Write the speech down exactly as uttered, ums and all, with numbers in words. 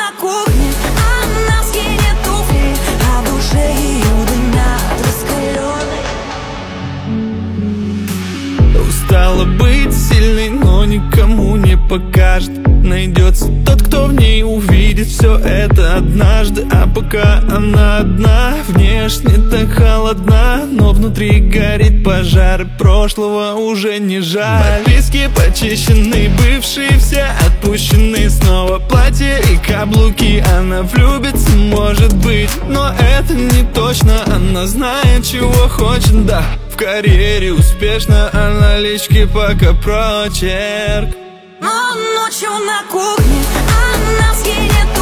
на кухне, а на скине туфли, а в душе ее дымят раскаленной. Устала быть сильной, но никому не покажет. Найдется тот, кто в ней увидит все это однажды. А пока она одна, внешне так холодна, но внутри горит пожар, и прошлого уже не жаль. Подписки почищены, бывшие все отпущены. Снова платье и каблуки, она влюбится, может быть, но это не точно. Она знает, чего хочет, да, в карьере успешно, а налички пока прочерк. Но ночью на кухне, а на скине